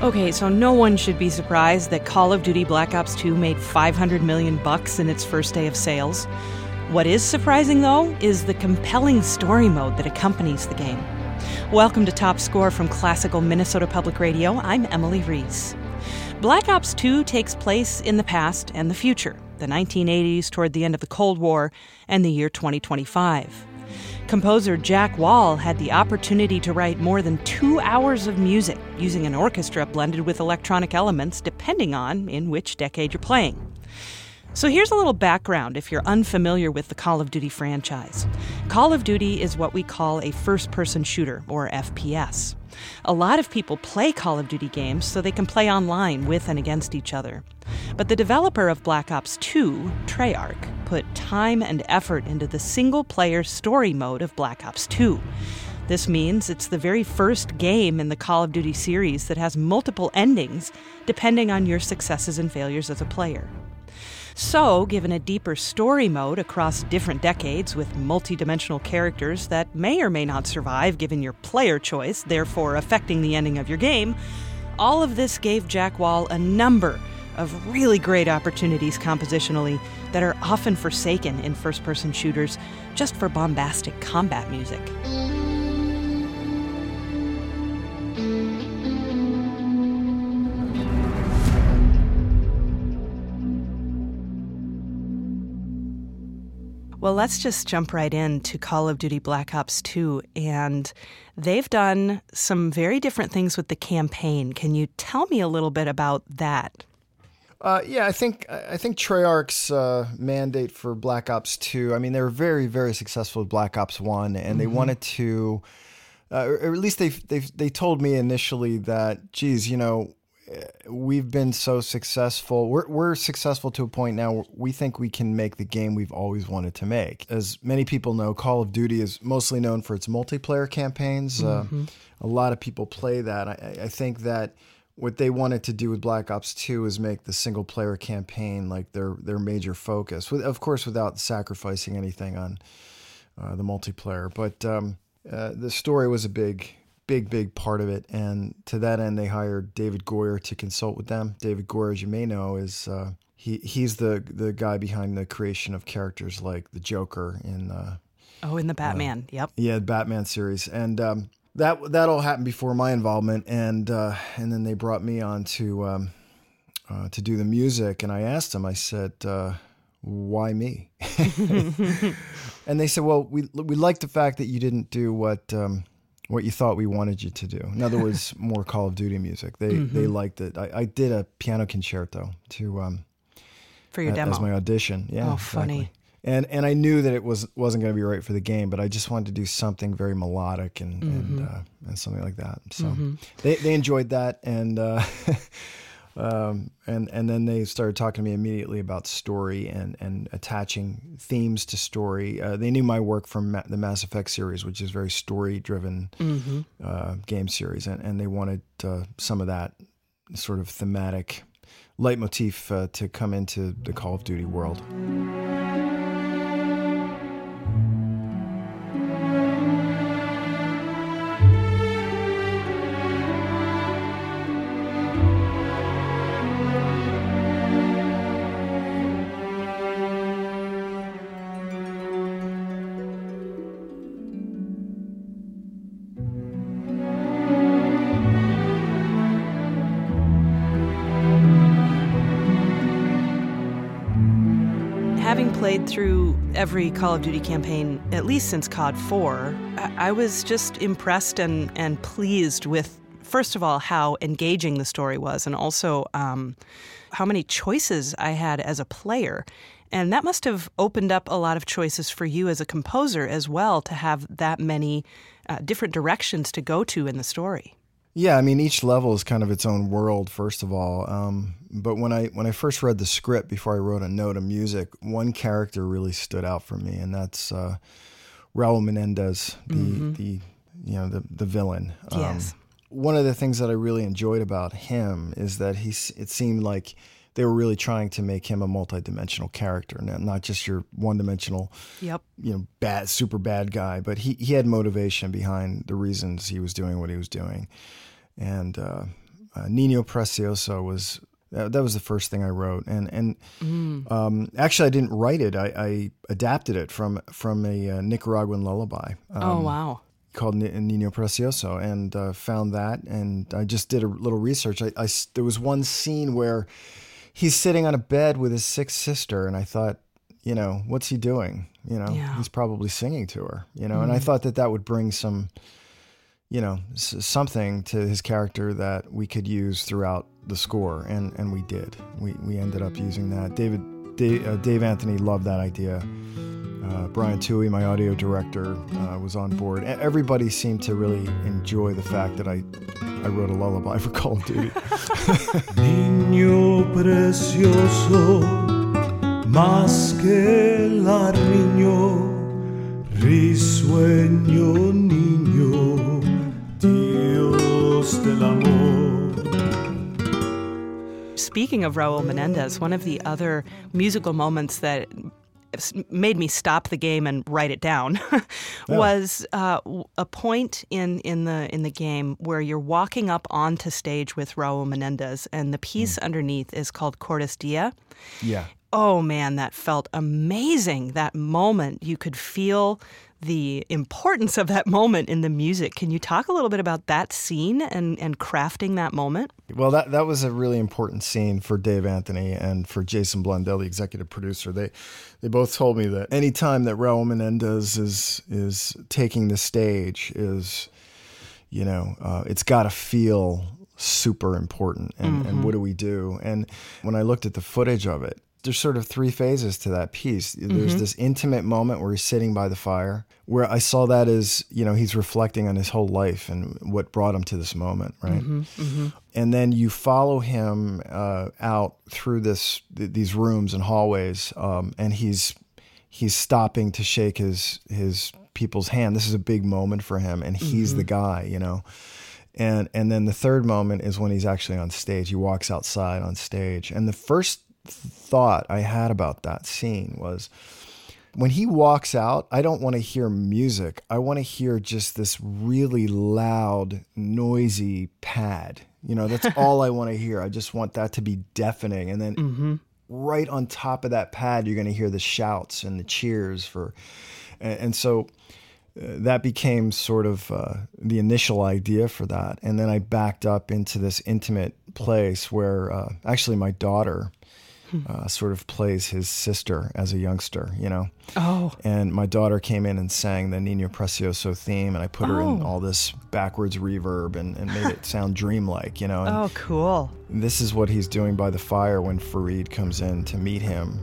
Okay, so no one should be surprised that Call of Duty Black Ops 2 made $500 million in its first day of sales. What is surprising, though, is the compelling story mode that accompanies the game. Welcome to Top Score from classical Minnesota Public Radio. I'm Emily Reese. Black Ops 2 takes place in the past and the future, the 1980s toward the end of the Cold War, and the year 2025. Composer Jack Wall had the opportunity to write more than 2 hours of music using an orchestra blended with electronic elements depending on in which decade you're playing. So here's a little background if you're unfamiliar with the Call of Duty franchise. Call of Duty is what we call a first-person shooter, or FPS. A lot of people play Call of Duty games so they can play online with and against each other. But the developer of Black Ops 2, Treyarch, put time and effort into the single-player story mode of Black Ops 2. This means it's the very first game in the Call of Duty series that has multiple endings depending on your successes and failures as a player. So, given a deeper story mode across different decades with multi-dimensional characters that may or may not survive given your player choice, therefore affecting the ending of your game, all of this gave Jack Wall a number of really great opportunities compositionally that are often forsaken in first-person shooters just for bombastic combat music. Well, let's just jump right into Call of Duty Black Ops 2, and they've done some very different things with the campaign. Can you tell me a little bit about that? I think Treyarch's mandate for Black Ops 2, I mean, they were very, very successful with Black Ops 1, and they wanted to, or at least they told me initially that, geez, you know, we've been so successful. We're successful to a point now where we think we can make the game we've always wanted to make. As many people know, Call of Duty is mostly known for its multiplayer campaigns. A lot of people play that. I think that what they wanted to do with Black Ops 2 is make the single player campaign like their major focus, of course, without sacrificing anything on the multiplayer. But the story was a big part of it, and to that end, they hired David Goyer to consult with them. David Goyer, as you may know, is he's the guy behind the creation of characters like the Joker in the Batman, the Batman series, and that all happened before my involvement, and then they brought me on to do the music, and I asked them, I said, why me? And they said, well, we like the fact that you didn't do what you thought we wanted you to do. In other words, more Call of Duty music. They liked it. I did a piano concerto for your demo as my audition. Yeah, exactly. Funny. And I knew that it wasn't going to be right for the game, but I just wanted to do something very melodic and something like that. So they enjoyed that, and then they started talking to me immediately about story and attaching themes to story. They knew my work from the Mass Effect series, which is very story-driven game series, and they wanted some of that sort of thematic leitmotif to come into the Call of Duty world. Having played through every Call of Duty campaign, at least since COD 4, I was just impressed and pleased with, first of all, how engaging the story was, and also how many choices I had as a player. And that must have opened up a lot of choices for you as a composer as well, to have that many different directions to go to in the story. Yeah, I mean, each level is kind of its own world, first of all. But when I first read the script before I wrote a note of music, one character really stood out for me, and that's Raul Menendez, the villain. Yes. One of the things that I really enjoyed about him is that it seemed like they were really trying to make him a multidimensional character, not just your one-dimensional, super bad guy. But he had motivation behind the reasons he was doing what he was doing, and Nino Precioso was that was the first thing I wrote, and actually I didn't write it. I adapted it from a Nicaraguan lullaby. Oh wow! Called Nino Precioso, and found that, and I just did a little research. There was one scene where he's sitting on a bed with his sick sister, and I thought, what's he doing? He's probably singing to her, and I thought that would bring some, something to his character that we could use throughout the score, and we did. We ended up using that. Dave Anthony loved that idea. Brian Toohey, my audio director, was on board. Everybody seemed to really enjoy the fact that I wrote a lullaby for Call of Duty. Niño precioso, más que el niño, risueño niño, Dios del amor. Speaking of Raul Menendez, one of the other musical moments that made me stop the game and write it down was a point in the game where you're walking up onto stage with Raul Menendez, and the piece underneath is called Cortes Dia. Yeah. Oh man, that felt amazing. That moment, you could feel the importance of that moment in the music. Can you talk a little bit about that scene and crafting that moment? Well, that was a really important scene for Dave Anthony and for Jason Blundell, the executive producer. They both told me that any time that Raul Menendez is taking the stage is, it's got to feel super important. And what do we do? And when I looked at the footage of it, there's sort of three phases to that piece. There's this intimate moment where he's sitting by the fire, where I saw that as, he's reflecting on his whole life and what brought him to this moment, right? And then you follow him out through these rooms and hallways, and he's stopping to shake his people's hand. This is a big moment for him, and he's the guy, And then the third moment is when he's actually on stage. He walks outside on stage, and the first thought I had about that scene was, when he walks out, I don't want to hear music. I want to hear just this really loud, noisy pad. That's all I want to hear. I just want that to be deafening. And then right on top of that pad, you're going to hear the shouts and the cheers and so that became sort of the initial idea for that. And then I backed up into this intimate place where actually my daughter sort of plays his sister as a youngster, Oh. And my daughter came in and sang the Nino Precioso theme, and I put her in all this backwards reverb and made it sound dreamlike, And oh, cool. This is what he's doing by the fire when Farid comes in to meet him.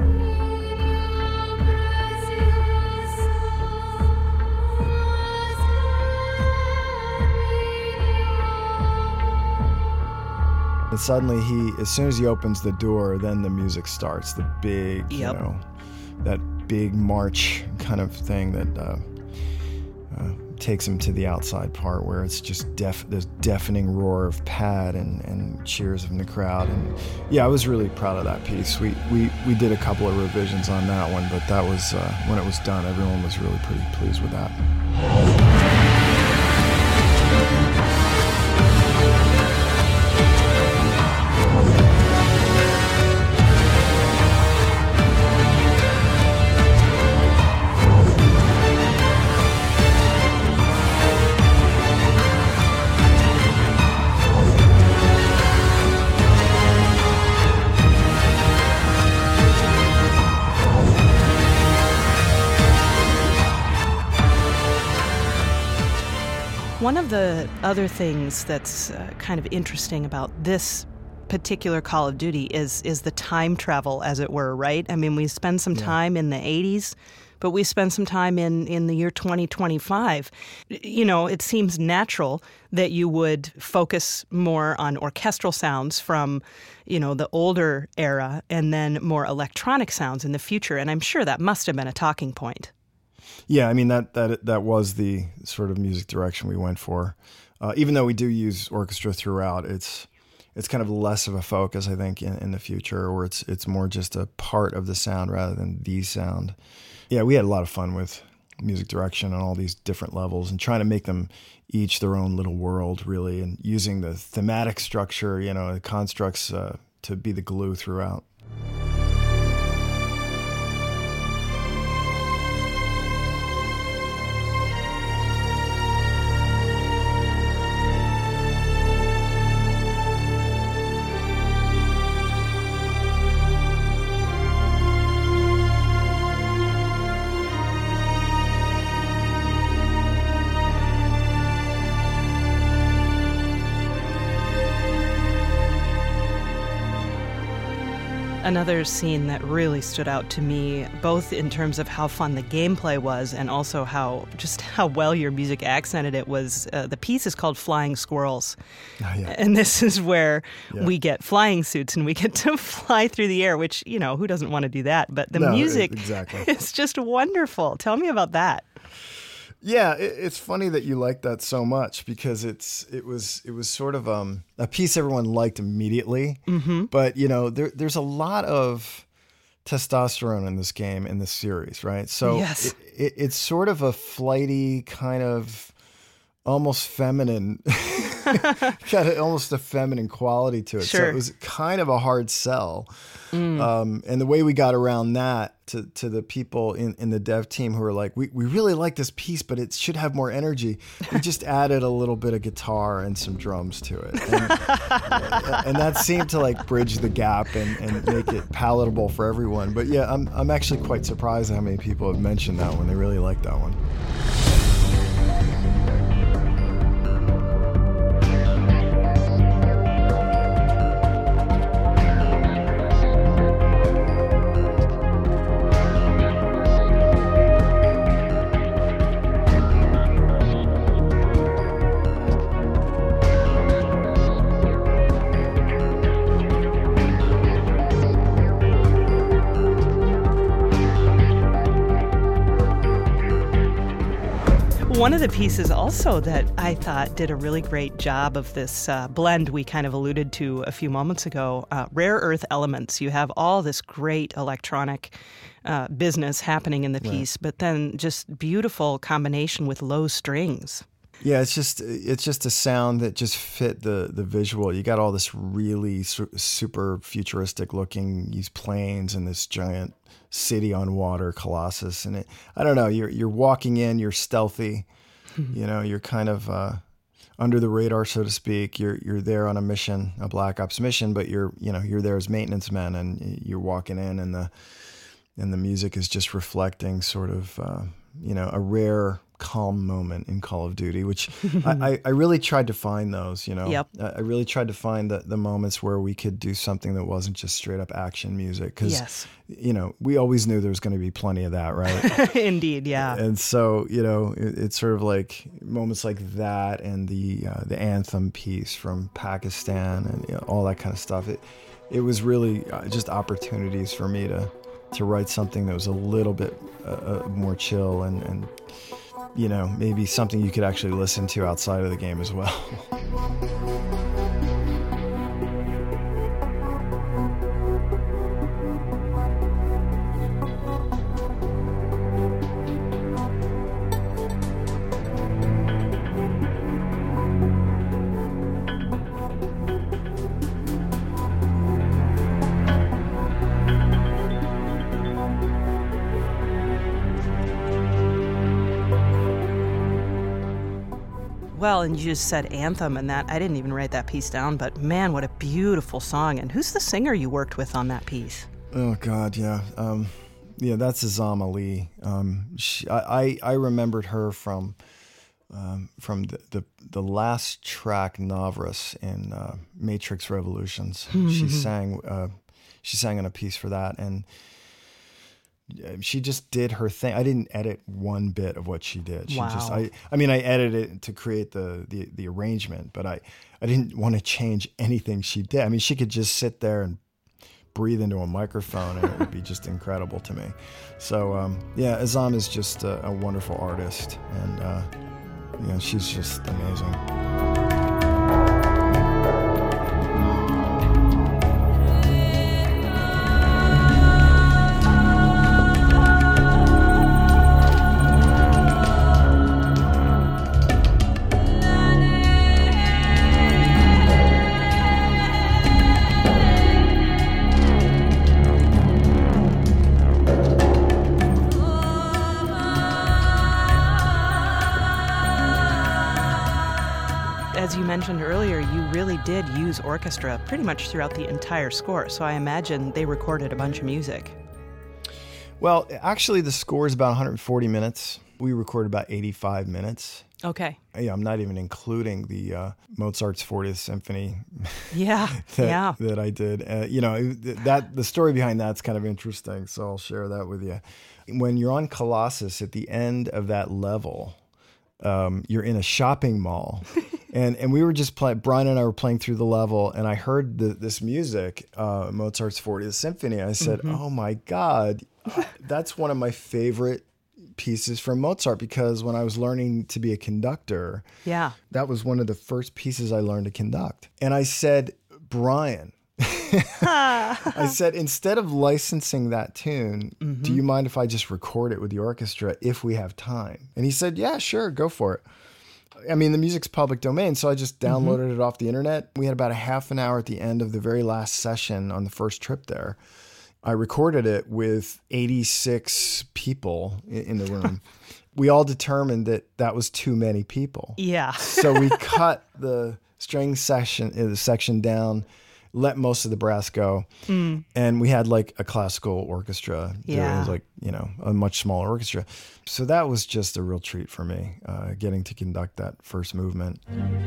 And suddenly as soon as he opens the door, then the music starts. The big, that big march kind of thing that takes him to the outside part where it's just this deafening roar of pad and cheers from the crowd. And yeah, I was really proud of that piece. We did a couple of revisions on that one, but that was, when it was done, everyone was really pretty pleased with that. One of the other things that's kind of interesting about this particular Call of Duty is the time travel, as it were, right? I mean, we spend some time in the 80s, but we spend some time in the year 2025. It seems natural that you would focus more on orchestral sounds from, the older era and then more electronic sounds in the future. And I'm sure that must have been a talking point. Yeah, I mean, that was the sort of music direction we went for. Even though we do use orchestra throughout, it's kind of less of a focus, I think, in the future, or it's more just a part of the sound rather than the sound. Yeah, we had a lot of fun with music direction on all these different levels and trying to make them each their own little world, really, and using the thematic structure, the constructs to be the glue throughout. Another scene that really stood out to me, both in terms of how fun the gameplay was and also how well your music accented it, was the piece is called Flying Squirrels. Oh, yeah. And this is where we get flying suits and we get to fly through the air, which, who doesn't want to do that? But the music is just wonderful. Tell me about that. Yeah, it's funny that you like that so much because it was sort of a piece everyone liked immediately. Mm-hmm. But there's a lot of testosterone in this game, in this series, right? So yes. It's sort of a flighty kind of almost feminine, kind of almost a feminine quality to it. Sure. So it was kind of a hard sell. And the way we got around that to the people in the dev team who were like, we really like this piece, but it should have more energy. We just added a little bit of guitar and some drums to it. And that seemed to like bridge the gap and make it palatable for everyone. But yeah, I'm actually quite surprised at how many people have mentioned that one. They really like that one. One of the pieces also that I thought did a really great job of this blend we kind of alluded to a few moments ago, Rare Earth Elements. You have all this great electronic business happening in the piece, but then just beautiful combination with low strings. Yeah, it's just a sound that just fit the visual. You got all this really super futuristic looking these planes and this giant city on water, Colossus, and I don't know. You're walking in, you're stealthy, you're kind of under the radar, so to speak. You're there on a mission, a Black Ops mission, but you're there as maintenance men, and you're walking in, and the music is just reflecting sort of a rare calm moment in Call of Duty, which I really tried to find those, Yep. I really tried to find the moments where we could do something that wasn't just straight up action music. Because, yes. We always knew there was going to be plenty of that, right? Indeed, yeah. And so, it's sort of like moments like that and the anthem piece from Pakistan and all that kind of stuff. It was really just opportunities for me to write something that was a little bit more chill and maybe something you could actually listen to outside of the game as well. Well, and you just said anthem, and that I didn't even write that piece down, but man, what a beautiful song. And who's the singer you worked with on that piece? Oh, God, yeah. That's Azam Ali. I remembered her from the last track, Navras, in Matrix Revolutions. She sang on a piece for that, and she just did her thing. I didn't edit one bit of what she did. Wow. I edited it to create the arrangement, but I didn't want to change anything she did. I mean, she could just sit there and breathe into a microphone and it would be just incredible to me. So, Azam is just a wonderful artist, and she's just amazing. as you mentioned earlier, you really did use orchestra pretty much throughout the entire score, so I imagine they recorded a bunch of music. Well, actually, the score is about 140 minutes. We recorded about 85 minutes. Okay. Yeah, I'm not even including the Mozart's 40th Symphony. Yeah, that I did. The story behind that's kind of interesting, so I'll share that with you. When you're on Colossus, at the end of that level, you're in a shopping mall. And we were just playing, Brian and I were playing through the level, and I heard this music, Mozart's 40th Symphony. I said, oh my God, that's one of my favorite pieces from Mozart, because when I was learning to be a conductor, that was one of the first pieces I learned to conduct. And I said, Brian, I said, instead of licensing that tune, do you mind if I just record it with the orchestra if we have time? And he said, yeah, sure, go for it. I mean, the music's public domain, so I just downloaded it off the internet. We had about a half an hour at the end of the very last session on the first trip there. I recorded it with 86 people in the room. We all determined that was too many people. Yeah. So we cut the string section down, let most of the brass go, and we had like a classical orchestra. Yeah. It was like, a much smaller orchestra. So that was just a real treat for me, getting to conduct that first movement.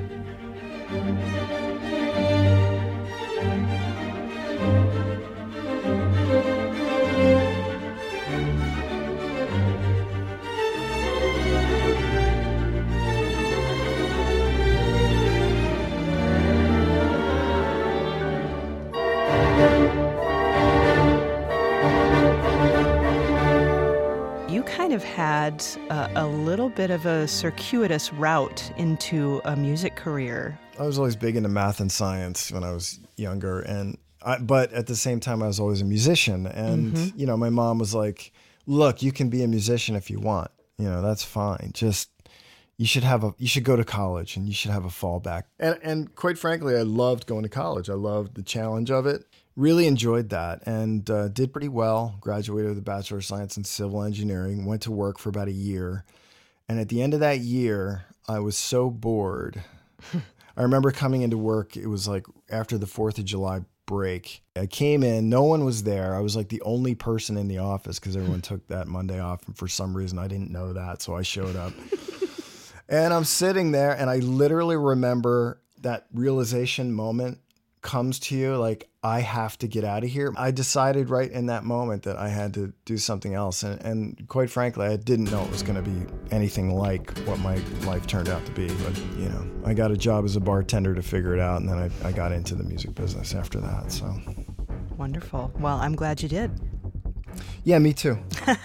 You kind of had a little bit of a circuitous route into a music career. I was always big into math and science when I was younger, but at the same time, I was always a musician. And, my mom was like, look, you can be a musician if you want. That's fine. Just, you should go to college and you should have a fallback. And quite frankly, I loved going to college. I loved the challenge of it. Really enjoyed that, and did pretty well. Graduated with a Bachelor of Science in Civil Engineering. Went to work for about a year. And at the end of that year, I was so bored. I remember coming into work. It was like after the 4th of July break. I came in. No one was there. I was like the only person in the office because everyone took that Monday off. And for some reason, I didn't know that. So I showed up. And I'm sitting there, and I literally remember that realization moment comes to you, like, I have to get out of here. I decided right in that moment that I had to do something else. And quite frankly, I didn't know it was going to be anything like what my life turned out to be. But, I got a job as a bartender to figure it out. And then I got into the music business after that. So Wonderful. Well, I'm glad you did. Yeah, me too.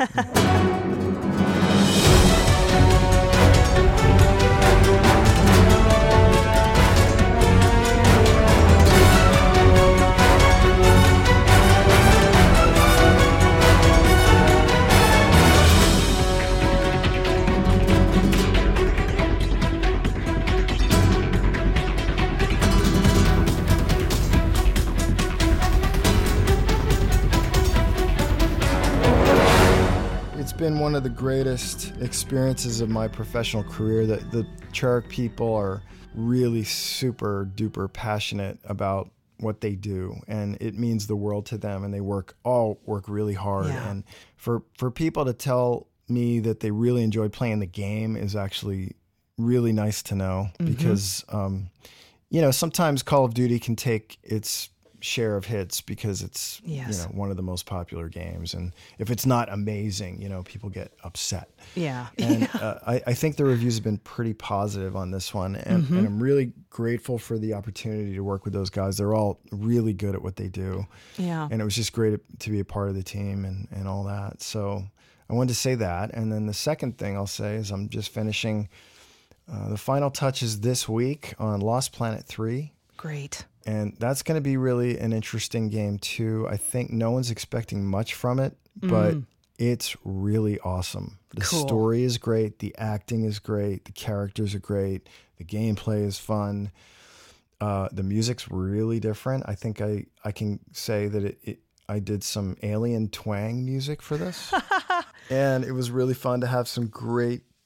Been one of the greatest experiences of my professional career. That the Treyarch people are really super duper passionate about what they do, and it means the world to them, and they work really hard. Yeah. And for people to tell me that they really enjoyed playing the game is actually really nice to know, because sometimes Call of Duty can take its share of hits because it's one of the most popular games, and if it's not amazing, people get upset. And I think the reviews have been pretty positive on this one, and I'm really grateful for the opportunity to work with those guys. They're all really good at what they do, and it was just great to be a part of the team and all that. So I wanted to say that. And then the second thing I'll say is I'm just finishing the final touches this week on Lost Planet 3. Great. And that's going to be really an interesting game too. I think no one's expecting much from it, but it's really awesome. The story is great. The acting is great. The characters are great. The gameplay is fun. The music's really different. I think I can say that I did some alien twang music for this. And it was really fun to have some great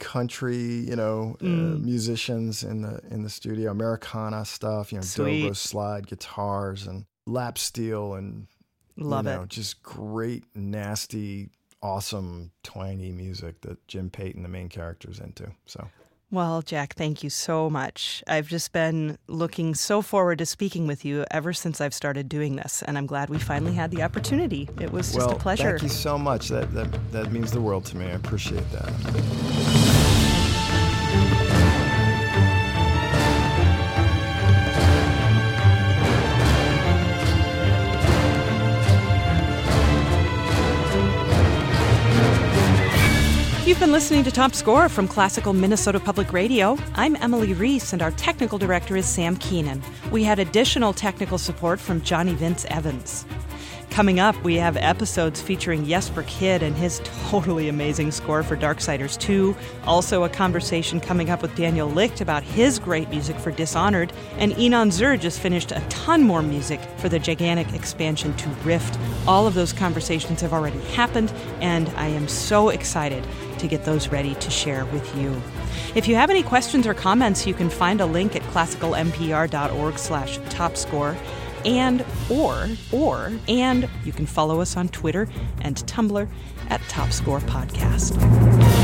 country, musicians in the studio, Americana stuff, Sweet. dobro slide guitars and lap steel and Love it. Just great, nasty, awesome, twangy music that Jim Payton, the main character, is into. So. Well, Jack, thank you so much. I've just been looking so forward to speaking with you ever since I've started doing this, and I'm glad we finally had the opportunity. It was just a pleasure. Thank you so much. That means the world to me. I appreciate that. You've been listening to Top Score from Classical Minnesota Public Radio. I'm Emily Reese, and our technical director is Sam Keenan. We had additional technical support from Johnny Vince Evans. Coming up, we have episodes featuring Jesper Kyd and his totally amazing score for Darksiders 2. Also a conversation coming up with Daniel Licht about his great music for Dishonored. And Enon Zur just finished a ton more music for the gigantic expansion to Rift. All of those conversations have already happened, and I am so excited to get those ready to share with you. If you have any questions or comments, you can find a link at classicalmpr.org/topscore. And you can follow us on Twitter and Tumblr at Top Score Podcast.